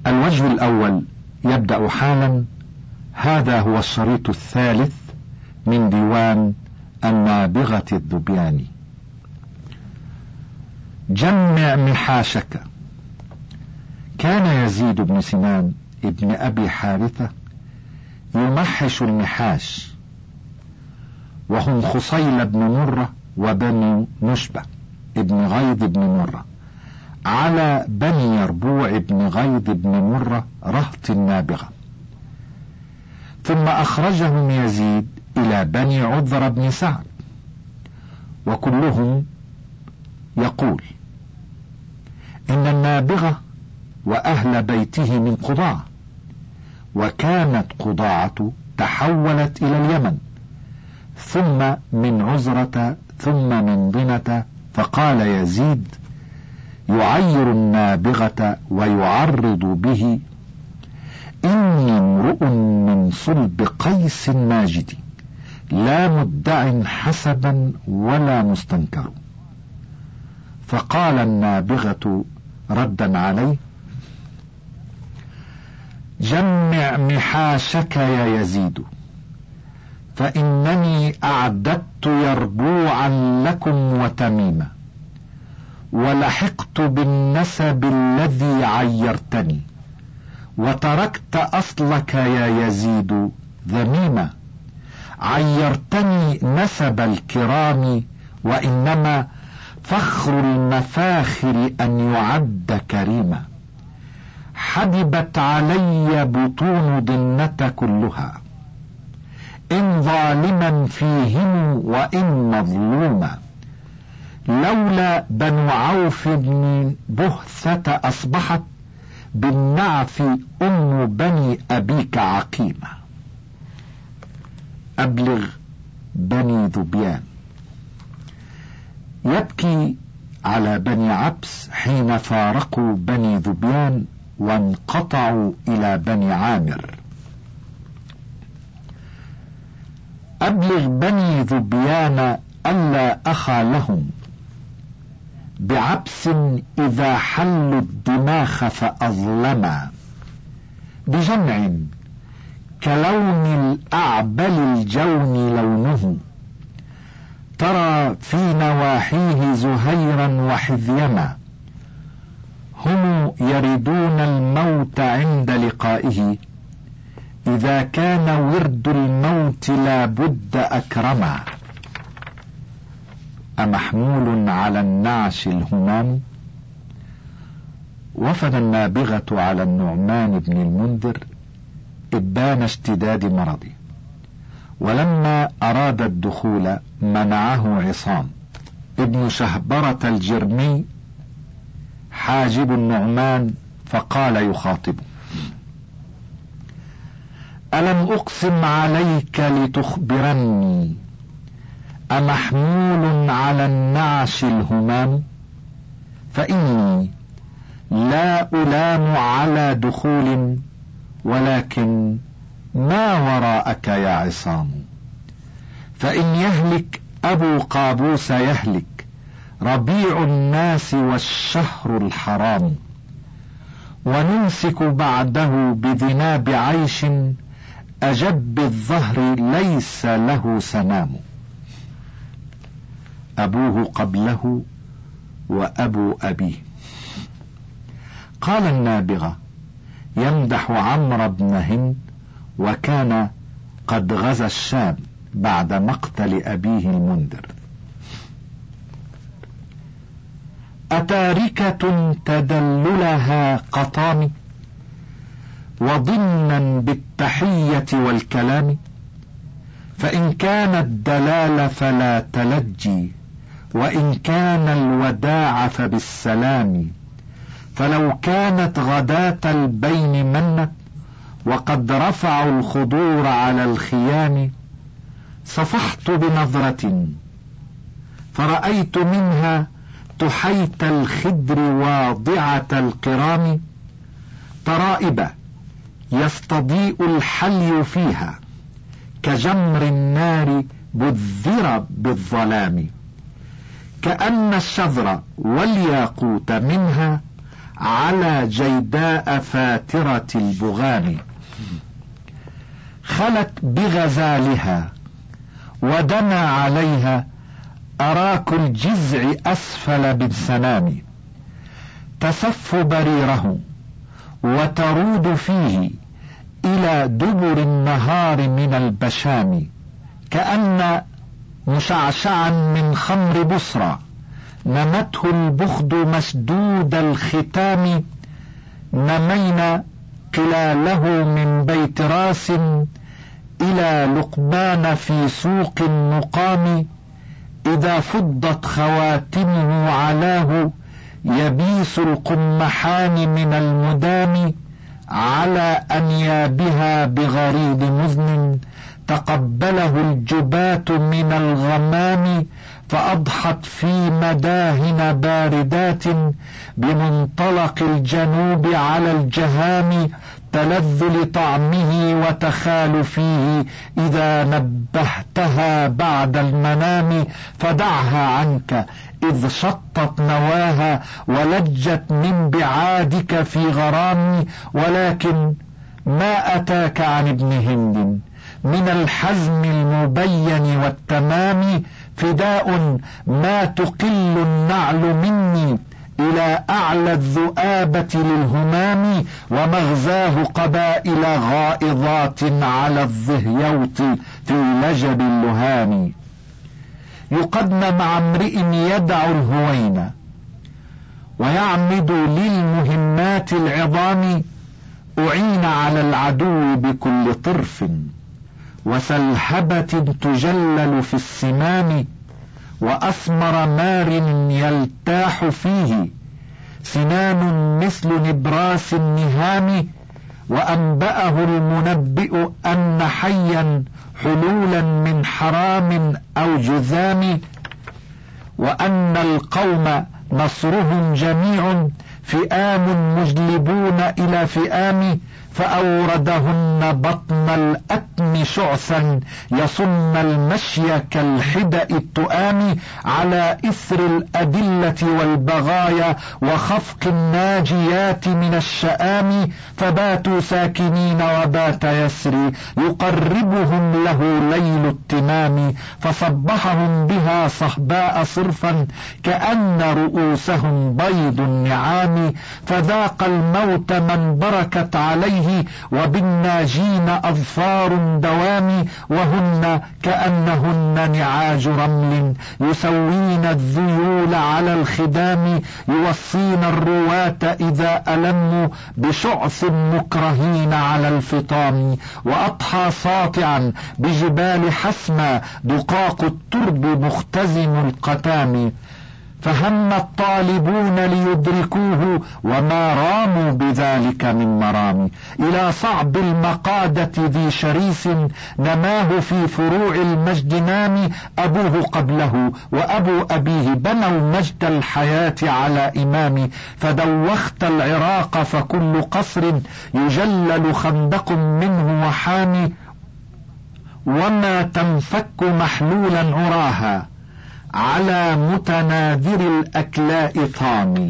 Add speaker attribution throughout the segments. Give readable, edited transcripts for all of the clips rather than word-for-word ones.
Speaker 1: الوجه الأول يبدأ حالا. هذا هو الشريط الثالث من ديوان النابغة الذبياني. جمع محاشك. كان يزيد بن سنان ابن أبي حارثة يمحش المحاش، وهم خصيل بن مرة وبني نشبة ابن غيظ بن مرة على بني يربوع بن غيظ بن مرة رهط النابغة. ثم أخرجهم يزيد إلى بني عذر بن سعد، وكلهم يقول إن النابغة وأهل بيته من قضاع، وكانت قضاعة تحولت إلى اليمن، ثم من عزرة، ثم من ضنة. فقال يزيد يعير النابغة ويعرض به: إني امرؤ من صلب قيس ماجد، لا مدع حسبا ولا مستنكر. فقال النابغة ردا عليه: جمع محاشك يا يزيد، فإنني أعددت يربوعا لكم وتميما، ولحقت بالنسب الذي عيرتني، وتركت أصلك يا يزيد ذميما. عيرتني نسب الكرام، وإنما فخر المفاخر أن يعد كريما. حببت علي بطون ضنة كلها، إن ظالما فيهم وإن مظلوما. لولا بنو عوف بن بهثة أصبحت بالنعف أم بني أبيك عقيمة. أبلغ بني ذبيان. يبكي على بني عبس حين فارقوا بني ذبيان وانقطعوا إلى بني عامر. أبلغ بني ذبيان ألا أخا لهم بعبس إذا حلوا الدماخ فأظلما، بجمع كلون الأعبل الجون لونه، ترى في نواحيه زهيرا وحذيما. هم يردون الموت عند لقائه، إذا كان ورد الموت لا بد أكرما. أمحمول على النعش الهمام. وفد النابغة على النعمان بن المنذر إبان اشتداد مرضه، ولما أراد الدخول منعه عصام ابن شهبرة الجرمي حاجب النعمان، فقال يخاطبه: ألم أقسم عليك لتخبرني أمحمول على النعش الهمام؟ فإني لا ألام على دخول، ولكن ما وراءك يا عصام. فإن يهلك أبو قابوس يهلك ربيع الناس والشهر الحرام، ونمسك بعده بذناب عيش أجب الظهر ليس له سنام. أبوه قبله وأبو أبيه. قال النابغة يمدح عمرو بن هند، وكان قد غزا الشام بعد مقتل أبيه المنذر: أتاركة تدللها قطام، وضمنا بالتحية والكلام. فإن كان الدلال فلا تلجي، وإن كان الوداع فبالسلام. فلو كانت غداة البين منت، وقد رفعوا الخضور على الخيام، صفحت بنظرة فرأيت منها تحيت الخدر واضعة القرام، ترائب يستضيء الحلي فيها، كجمر النار بذر بالظلام. كأن الشذر والياقوت منها على جيداء فاترة البغام. خلت بغزالها ودنا عليها أراك الجزع أسفل بالسنام، تسف بريره وترود فيه إلى دبر النهار من البشام، كأن مشعشعا من خمر بصرى نمته البخد مسدود الختام. نمينا قلاله من بيت راس إلى لقمان في سوق النقام، إذا فضت خواتمه علاه يبيس القمحان من المدام، على أنيابها بغريد مزن تقبله الجبات من الغمام، فأضحت في مداهن باردات بمنطلق الجنوب على الجهام، تلذ لطعمه وتخال فيه إذا نبهتها بعد المنام، فدعها عنك إذ شطت نواها ولجت من بعادك في غرام. ولكن ما أتاك عن ابن هند من الحزم المبين والتمام، فداء ما تقل النعل مني إلى أعلى الذؤابة للهمام، ومغزاه قبائل غائضات على الظهيوط في لجب اللهام. يقدن مع امرئ يدع الهوين ويعمد للمهمات العظام، أعين على العدو بكل طرف وسلحبة تجلل في السمام، وأثمر مار يلتاح فيه سنان مثل نبراس النهام، وأنبأه المنبئ أن حيا حلولا من حرام أو جذام، وأن القوم نصرهم جميع فئام مجلبون إلى فئام، فأوردهن بطن الأتم شعثا يصن المشي كالحدأ التؤام، على إثر الأدلة والبغايا وخفق الناجيات من الشآم، فباتوا ساكنين وبات يسري يقربهم له ليل التمام، فصبحهم بها صهباء صرفا كأن رؤوسهم بيض النعام، فذاق الموت من بركت عليه وبالناجين أظفار دوام، وهن كأنهن نعاج رمل يسوين الذيول على الخدام، يوصين الرواة إذا ألموا بشعث مكرهين على الفطام، وأضحى ساطعا بجبال حسمى دقاق الترب مختزم القتام، فهم الطالبون ليدركوه وما راموا بذلك من مرام، إلى صعب المقادة ذي شريس نماه في فروع المجد نام، أبوه قبله وأبو أبيه بنوا مجد الحياة على إمام، فدوخت العراق فكل قصر يجلل خندق منه وحامي، وما تنفك محلولا عراها على متناذر الأكلاء طامي.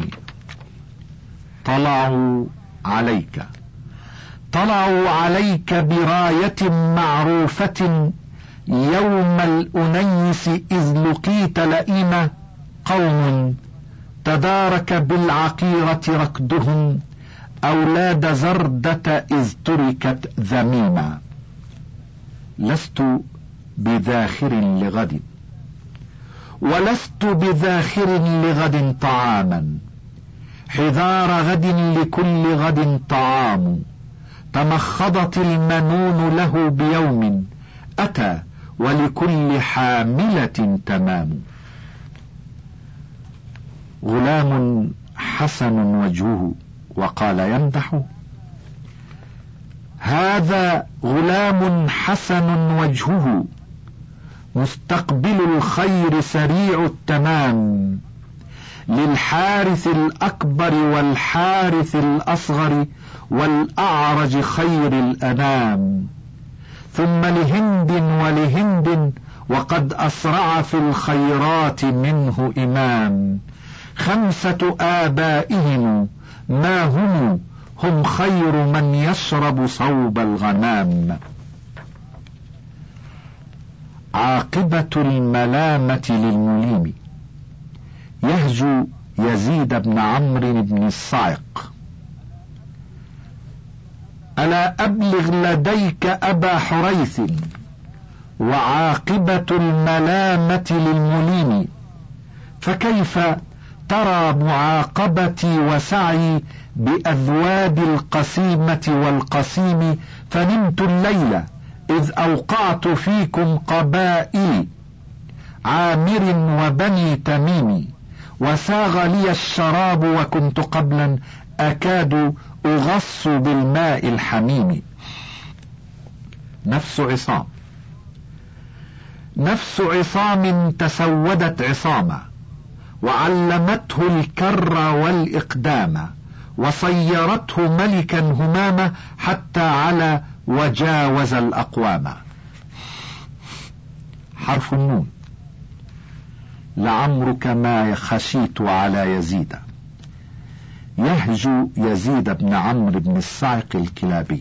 Speaker 1: طلعوا عليك براية معروفة يوم الأنيس إذ لقيت لئيمة، قوم تدارك بالعقيرة ركدهم أولاد زردة إذ تركت ذميمة. لست بذاخر لغد ولست بذاخر لغد طعاما، حذار غد لكل غد طعام، تمخضت المنون له بيوم أتى ولكل حاملة تمام. غلام حسن وجهه وقال يمدح، هذا غلام حسن وجهه مستقبل الخير سريع التمام، للحارث الأكبر والحارث الأصغر والأعرج خير الأنام، ثم لهند ولهند وقد أسرع في الخيرات منه إمام، 5 آبائهم ما هم خير من يشرب صوب الغمام. عاقبة الملامة للمليم. يهجو يزيد بن عمرو بن الصعق: ألا أبلغ لديك أبا حريث وعاقبة الملامة للمليم، فكيف ترى معاقبتي وسعي بأذواب القسيمة والقسيم؟ فنمت الليل إذ أوقعت فيكم قبائل عامر وبني تميم، وساغ لي الشراب وكنت قبلا أكاد أغص بالماء الحميم. نفس عصام. نفس عصام تسودت عصاما، وعلمته الكر والإقدام، وصيرته ملكا هماما حتى على وجاوز الأقوام. حرف النون. لعمرك ما خشيت على يزيد. يهجو يزيد بن عمرو بن الصعق الكلابي: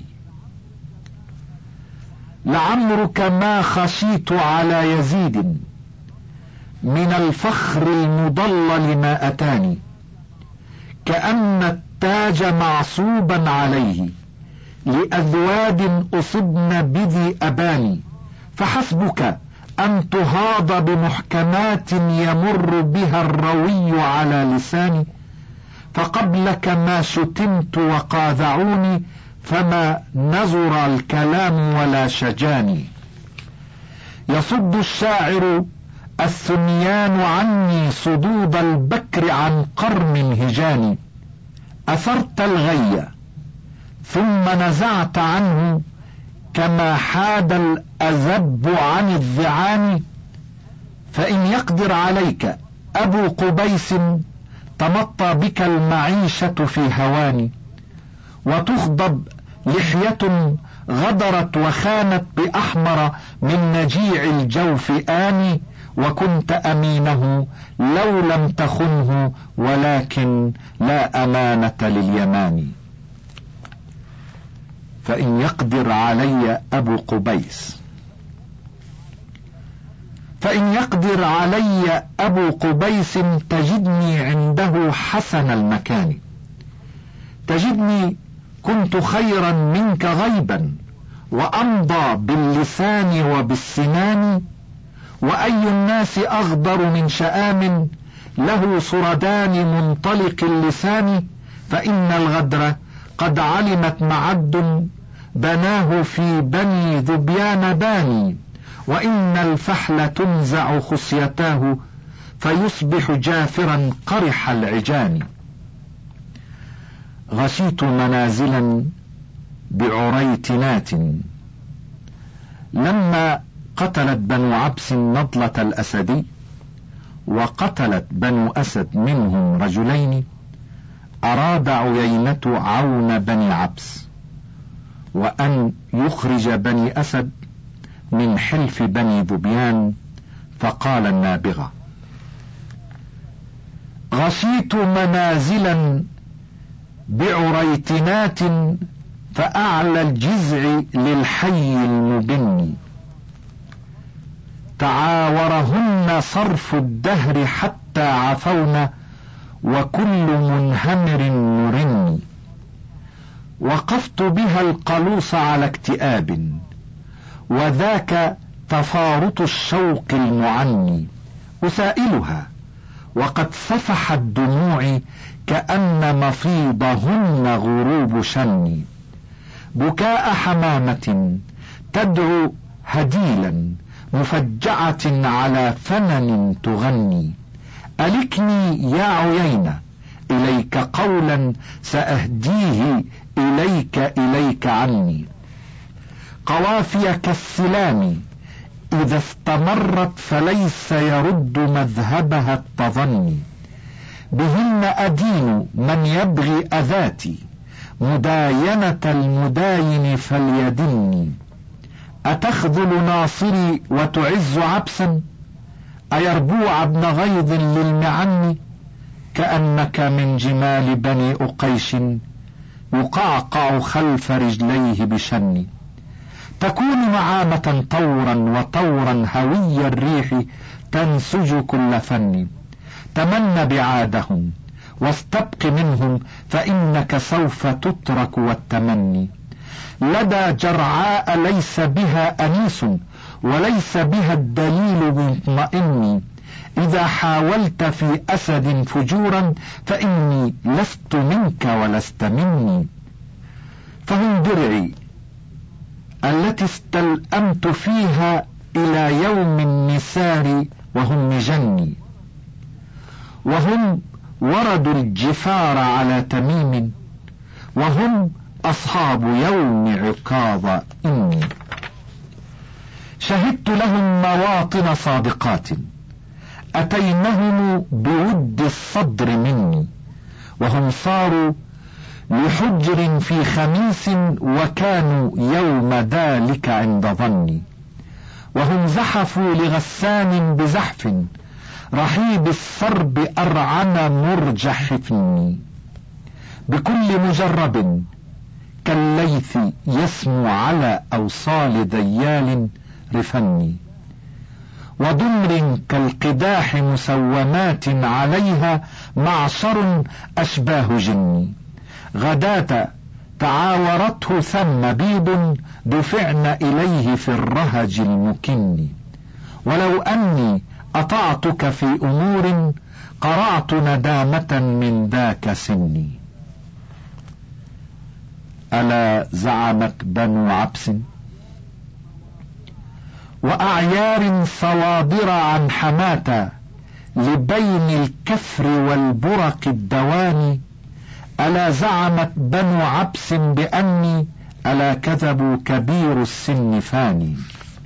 Speaker 1: لعمرك ما خشيت على يزيد من الفخر المضلل ما أتاني، كأن التاج معصوبا عليه لأذواد أصبن بذي أباني، فحسبك أن تهاض بمحكمات يمر بها الروي على لساني، فقبلك ما شتمت وقاذعوني، فما نظر الكلام ولا شجاني. يصد الشاعر الثنيان عني صدود البكر عن قرن هجاني، أثرت الغي ثم نزعت عنه كما حاد الأذب عن الذعان، فإن يقدر عليك أبو قبيس تمطى بك المعيشة في هواني، وتخضب لحية غدرت وخانت بأحمر من نجيع الجوف آني، وكنت أمينه لو لم تخنه، ولكن لا أمانة لليمان. فإن يقدر علي أبو قبيس. فإن يقدر علي أبو قبيس تجدني عنده حسن المكان، تجدني كنت خيرا منك غيبا، وأمضى باللسان وبالسنان، وأي الناس أغدر من شآم له صردان منطلق اللسان، فإن الغدر قد علمت معد بناه في بني ذبيان باني، وإن الفحل تنزع خصيتاه فيصبح جافرا قرح العجان. غشيت منازلا بعريتنات لما قتلت بنو عبس نضلة الأسدي، وقتلت بنو أسد منهم رجلين، أراد عيينة عون بني عبس وأن يخرج بني أسد من حلف بني ذبيان، فقال النابغة: غشيت منازلا بعريتنات فأعلى الجزع للحي المبن، تعاورهن صرف الدهر حتى عفون، وكل منهمر مرن، وقفت بها القلوص على اكتئاب، وذاك تفارط الشوق المعني، أسائلها وقد سفحت دموعي كأن مفيضهن غروب شني، بكاء حمامة تدعو هديلا مفجعة على فنن تغني، ألكني يا عيينة إليك قولا سأهديه إليك عني، قوافي كالسلام إذا استمرت فليس يرد مذهبها التظني، بهن أدين من يبغي أذاتي مداينة المداين فليدني، أتخذل ناصري وتعز عبسا، أيربوع ابن غيظ للمعن، كأنك من جمال بني أقيش يقعقع خلف رجليه بشن. تكون نعامة طورا وطورا هوي الريح تنسج كل فن. تمن بعادهم واستبق منهم فإنك سوف تترك والتمني. لدى جرعاء ليس بها أنيس وليس بها الدليل مطمئن. إذا حاولت في أسد فجورا فإني لست منك ولست مني. فهم درعي التي استلأمت فيها إلى يوم النسار وهم مجني. وهم وردوا الجفار على تميم وهم أصحاب يوم عكاظ إني. شهدت لهم مواطن صادقات أتينهم بود الصدر مني. وهم صاروا لحجر في خميس وكانوا يوم ذلك عند ظني. وهم زحفوا لغسان بزحف رحيب السرب أرعن مرجح حفني. بكل مجرب كالليث يسمو على أوصال ديال رفني. وضمر كالقداح مسومات عليها معشر أشباه جني. غداة تعاورته ثم بيض دفعن إليه في الرهج المكن. ولو أني أطعتك في أمور قرعت ندامة من ذاك سني. ألا زعمت بنو عبس وأعيار صوادر عن حماة لبين الكفر والبرق الدواني. ألا زعمت بنو عبس بأني ألا كذبوا كبير السن فاني.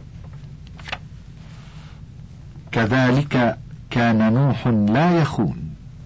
Speaker 1: كذلك كان نوح لا يخون.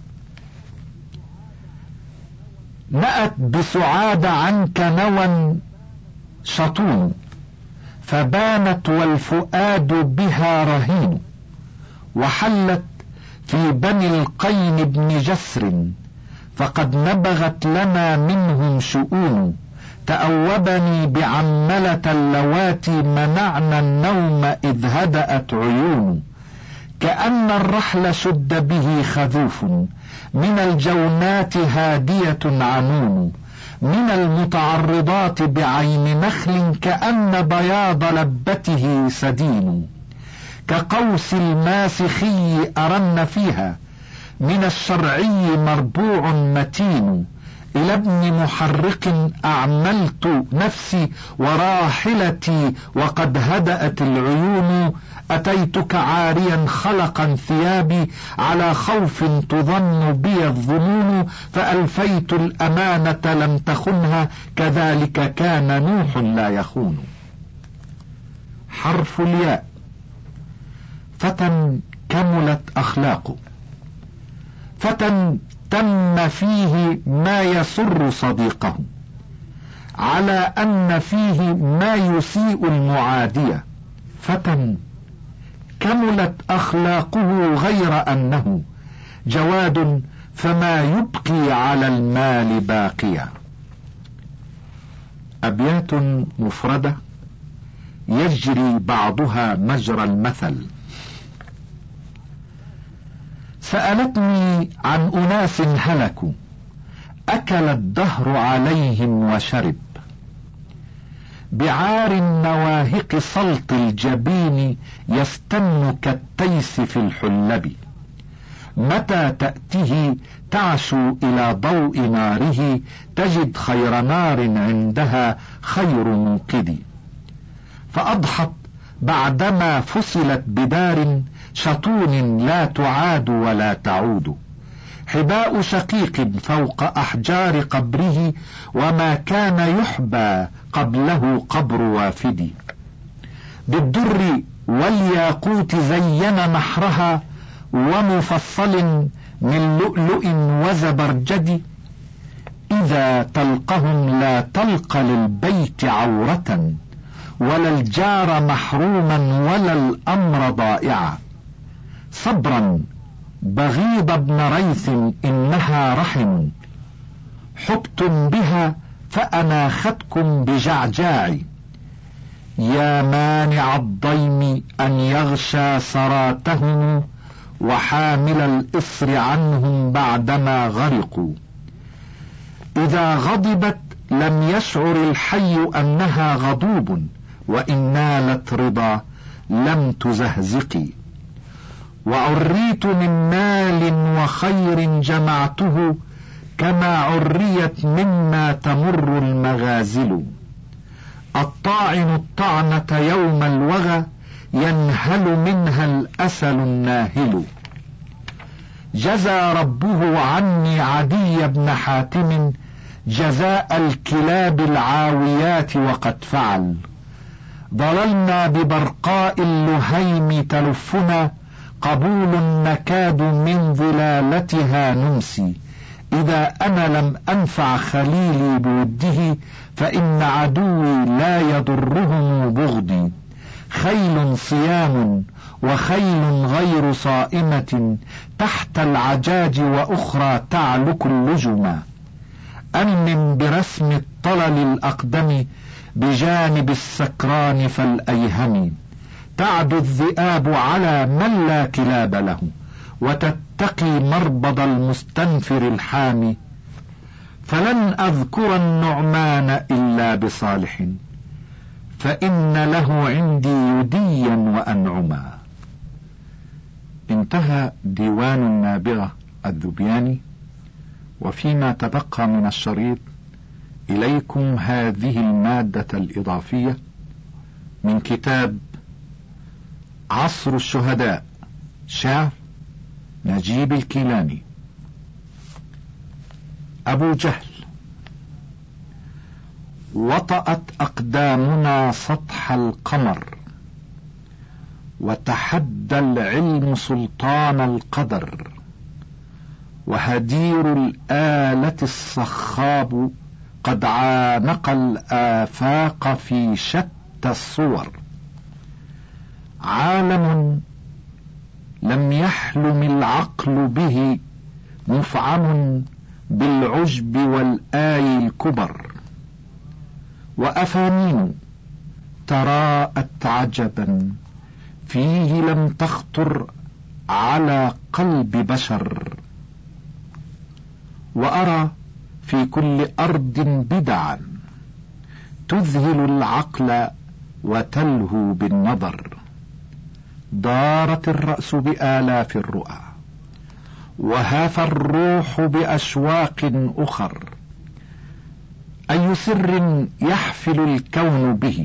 Speaker 1: نأت بسعاد عنك نوى شطون فبانت والفؤاد بها رهين. وحلت في بني القين بن جسر فقد نبغت لنا منهم شؤون. تأوبني بعملة اللواتي منعنا النوم إذ هدأت عيون. كأن الرحل شد به خذوف من الجونات هادية عنون. من المتعرضات بعين نخل كأن بياض لبته سدين. كقوس الماسخي أرن فيها من الشرعي مربوع متين. إلى ابن محرق أعملت نفسي وراحلتي وقد هدأت العيون. أتيتك عاريا خلقا ثيابي على خوف تظن بي الظنون. فألفيت الأمانة لم تخنها كذلك كان نوح لا يخون. حرف الياء. فتى كملت أخلاقه. فتى تم فيه ما يسر صديقه على أن فيه ما يسيء المعادية. فتى كملت أخلاقه غير أنه جواد فما يبقي على المال باقيا. أبيات مفردة يجري بعضها مجرى المثل. سألتني عن أناس هلكوا أكل الدهر عليهم وشرب. بعار النواهق سلط الجبين يستن كالتيس في الحلب. متى تأته تعشو إلى ضوء ناره تجد خير نار عندها خير موقد. فأضحت بعدما فصلت بدار شطون لا تعاد ولا تعود. حباء شقيق فوق أحجار قبره وما كان يحبى قبله قبر وافد. بالدر والياقوت زين نحرها ومفصل من لؤلؤ وزبرجد. إذا تلقهم لا تلق للبيت عورة ولا الجار محروما ولا الأمر ضائعا. صبرا بغيض ابن ريث إنها رحم، حبتم بها فأناختكم بجعجاع. يا مانع الضيم أن يغشى سراتهم، وحامل الإثر عنهم بعدما غرقوا. إذا غضبت لم يشعر الحي أنها غضوب، وإن نالت رضا لم تزهزقي. وعريت من مال وخير جمعته، كما عريت مما تمر المغازل. الطاعن الطعنة يوم الوغى، ينهل منها الأسل الناهل. جزى ربه عني عدي بن حاتم، جزاء الكلاب العاويات وقد فعل. ضللنا ببرقاء اللهيم تلفنا، قبول نكاد من ظلالتها نمسي. إذا أنا لم أنفع خليلي بوده، فإن عدوي لا يضرهم بغضي. خيل صيام وخيل غير صائمة، تحت العجاج وأخرى تعلك اللجما. أمن برسم الطلل الأقدم، بجانب السكران فالأيهم. تعد الذئاب على من لا كلاب له، وتتقي مربض المستنفر الحامي. فلن أذكر النعمان إلا بصالح، فإن له عندي يديا وأنعما. انتهى ديوان النابغة الذبياني. وفيما تبقى من الشريط إليكم هذه المادة الإضافية من كتاب عصر الشهداء، شعر نجيب الكيلاني. أبو جهل. وطأت أقدامنا سطح القمر، وتحدى العلم سلطان القدر. وهدير الآلة الصخاب قد عانق الآفاق في شتى الصور. عالم لم يحلم العقل به، مفعم بالعجب والآي الكبر. وأفانين تراءت عجبا، فيه لم تخطر على قلب بشر. وأرى في كل أرض بدعا، تذهل العقل وتلهو بالنظر. دارت الرأس بآلاف الرؤى، وهاف الروح بأشواق أخر. أي سر يحفل الكون به،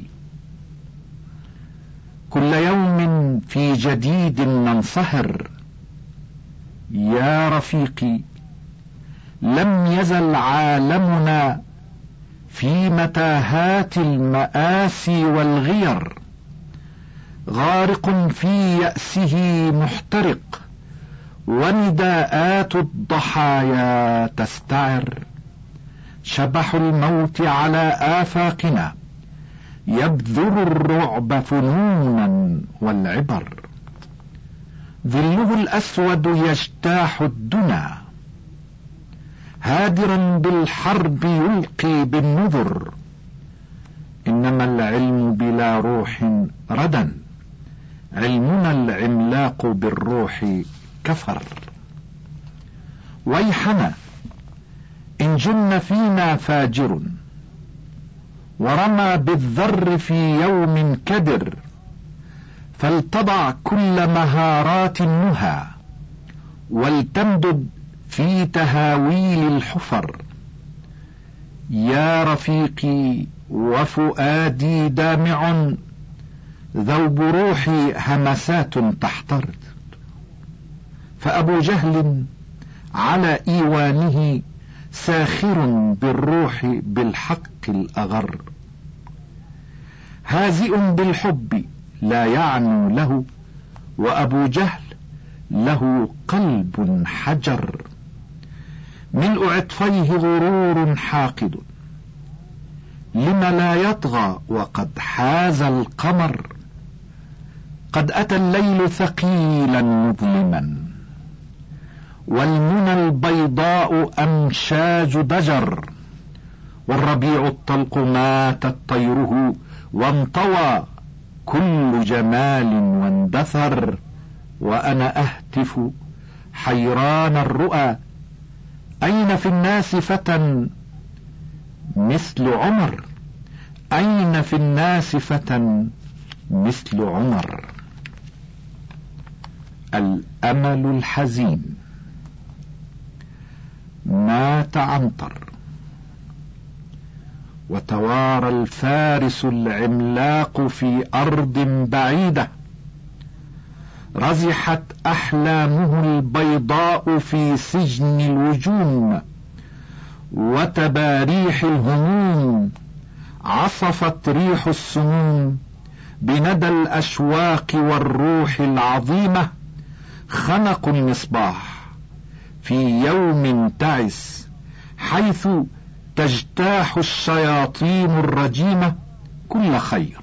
Speaker 1: كل يوم في جديد ننصهر. يا رفيقي، لم يزل عالمنا في متاهات المآسي والغير، غارق في يأسه محترق، ونداءات الضحايا تستعر. شبح الموت على آفاقنا، يبذر الرعب فنونا والعبر. ظله الأسود يجتاح الدنا، هادرا بالحرب يلقي بالنذر. إنما العلم بلا روح ردا، علمنا العملاق بالروح كفر. ويحنا إن جن فينا فاجر، ورمى بالذر في يوم كدر. فلتضع كل مهارات النهى، ولتمدد في تهاويل الحفر. يا رفيقي وفؤادي دامع، ذوب روحي همسات تحترد. فأبو جهل على إيوانه، ساخر بالروح بالحق الأغر. هازئ بالحب لا يعنو له، وأبو جهل له قلب حجر. ملء عطفيه غرور حاقد، لم لا يطغى وقد حاز القمر. قد أتى الليل ثقيلا مظلما، والمنى البيضاء أمشاج ضجر، والربيع الطلق ماتت طيره، وانطوى كل جمال واندثر. وأنا أهتف حيران الرؤى، أين في الناس فتى مثل عمر؟ أين في الناس فتى مثل عمر؟ الأمل الحزين. مات عنتر، وتوارى الفارس العملاق في أرض بعيدة، رزحت أحلامه البيضاء في سجن الوجوم، وتباريح الهموم عصفت ريح السموم بندى الأشواق والروح العظيمة. خنقوا المصباح في يوم تعس، حيث تجتاح الشياطين الرجيمة كل خير.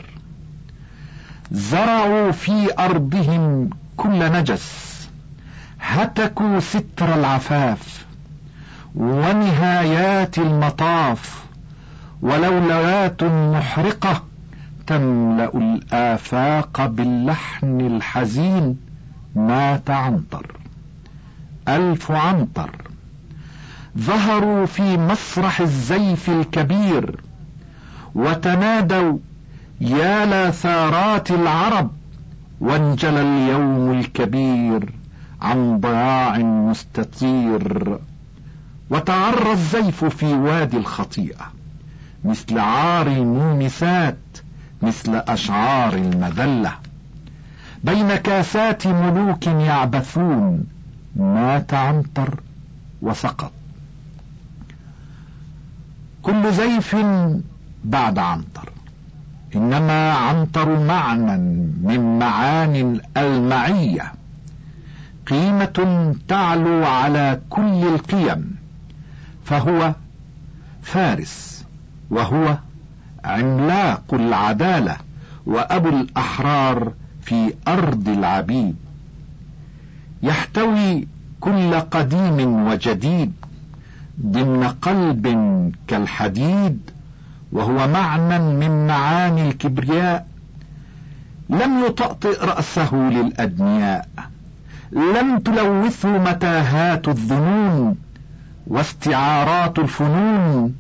Speaker 1: زرعوا في أرضهم كل نجس، هتكوا ستر العفاف ونهايات المطاف، ولولوات محرقة تملأ الآفاق باللحن الحزين. مات عنتر، 1000 عنتر، ظهروا في مسرح الزيف الكبير، وتنادوا يا لاثارات العرب، وانجلى اليوم الكبير عن ضياع مستطير. وتعرى الزيف في وادي الخطيئة مثل عار المومسات، مثل أشعار المذلة، بين كاسات ملوك يعبثون. مات عنتر وسقط. كل زيف بعد عنتر، إنما عنتر معنى من معاني المعية، قيمة تعلو على كل القيم، فهو فارس، وهو عملاق العدالة، وأبو الأحرار في أرض العبيد، يحتوي كل قديم وجديد ضمن قلب كالحديد، وهو معنى من معاني الكبرياء. لم يطأطئ رأسه للأدنياء، لم تلوثه متاهات الظنون واستعارات الفنون.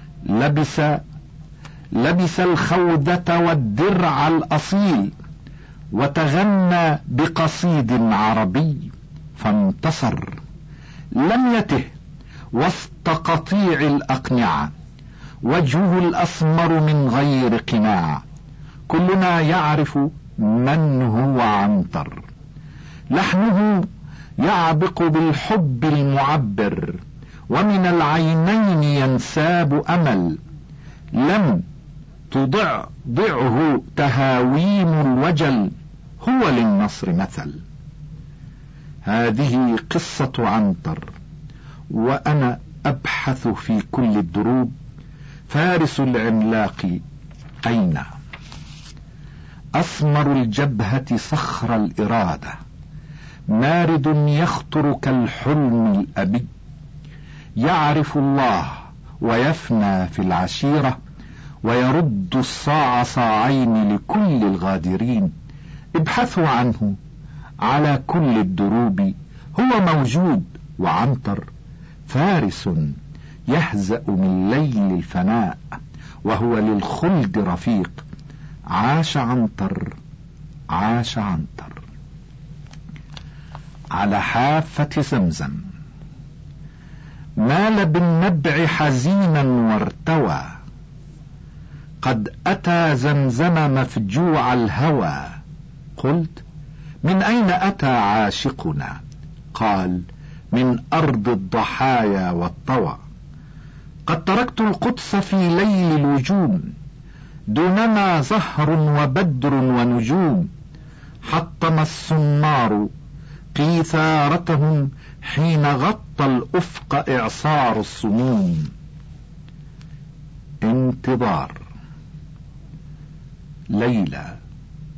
Speaker 1: لبس الخوذة والدرع الأصيل، وتغنى بقصيد عربي فانتصر. لم يته وسط قطيع الأقنعة، وجهه الأسمر من غير قناع. كلنا يعرف من هو عنتر، لحنه يعبق بالحب المعبر، ومن العينين ينساب أمل. لم تضعه تهاويم الوجل، هو للنصر مثل. هذه قصة عنتر، وأنا أبحث في كل الدروب. فارس العملاق أين؟ أسمر الجبهة صخر الإرادة، مارد يخطر كالحلم الأبي، يعرف الله ويفنى في العشيرة، ويرد الصاع صاعين لكل الغادرين. ابحثوا عنه على كل الدروب، هو موجود. وعنتر فارس يهزأ من ليل الفناء، وهو للخلد رفيق. عاش عنتر، عاش عنتر. على حافة زمزم، مال بالنبع حزينا وارتوى، قد أتى زمزم مفجوع الهوى. قلت من أين أتى عاشقنا؟ قال من أرض الضحايا والطوى. قد تركت القدس في ليل الوجوم، دوننا زهر وبدر ونجوم. حطم السمار قيثارتهم حين غطى الأفق إعصار السموم. انتظار. ليلى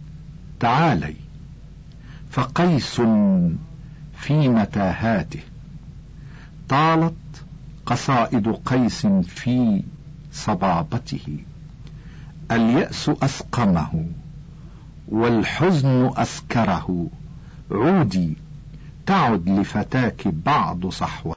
Speaker 1: تعالي، فقيس في متاهاته طالت قصائد قيس في صبابته. اليأس أسقمه والحزن أسكره، عودي تعد لفتاك بعض صحوة.